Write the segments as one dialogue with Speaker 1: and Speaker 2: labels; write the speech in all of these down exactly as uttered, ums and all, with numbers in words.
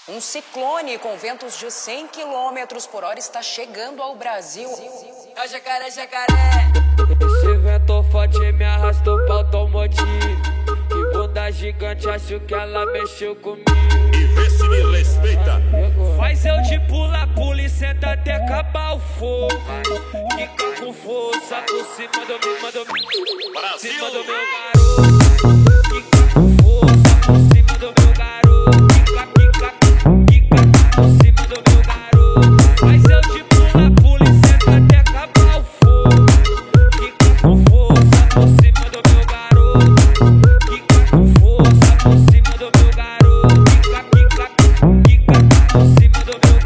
Speaker 1: Um ciclone com ventos de cem quilômetros por hora está chegando ao Brasil.
Speaker 2: É o jacaré, jacaré.
Speaker 3: Esse vento forte me arrastou pra automotivo. Que bunda gigante, acho que ela mexeu comigo.
Speaker 4: E vê se me respeita.
Speaker 3: Faz eu de pula, pula e senta até acabar o fogo. Fica com força por cima do meu, manda do
Speaker 4: Brasil.
Speaker 3: cima do meu garoto. Fica com força por cima do meu garoto. Fica, fica, fica por cima do meu garoto. Faz eu de pula, pula e senta até acabar o fogo. Fica com força por cima do meu garoto. Fica com força por cima do meu garoto. Fica, fica, fica por cima do meu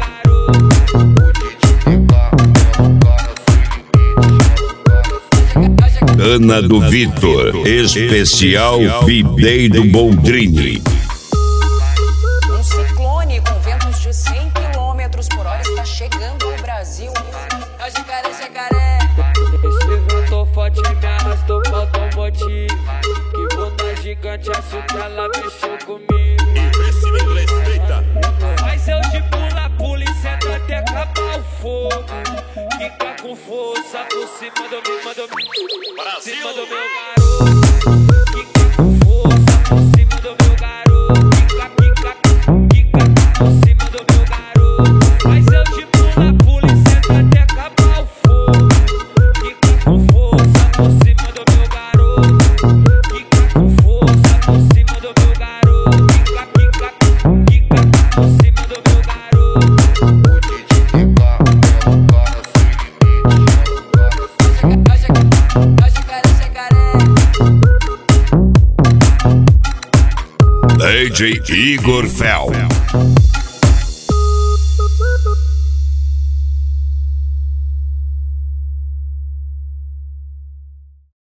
Speaker 3: garoto.
Speaker 5: Ana do Vitor, especial Videiro Boldrini.
Speaker 1: Um ciclone com ventos de cem quilômetros por hora está chegando ao Brasil.
Speaker 2: É o jacaré, jacaré.
Speaker 3: Esse vento forte me arrastou pra automotivo. Que bunda gigante, acho que ela mexeu comigo.
Speaker 4: E vê se me respeita.
Speaker 3: Faz eu de pula, pula e senta até acabar o fogo. Fica com força por cima do meu, manda do cima do meu garoto. Fica com força por cima do meu garoto. Fica, fica, fica por cima do meu garoto. Faz eu de pula, pula e senta até acabar o fogo. Fica com força por cima do meu garoto. Fica com força por cima do meu garoto. Fica, fica, fica por cima do meu garoto.
Speaker 2: É o jacaré, jacaré.
Speaker 5: D J Igor Fel.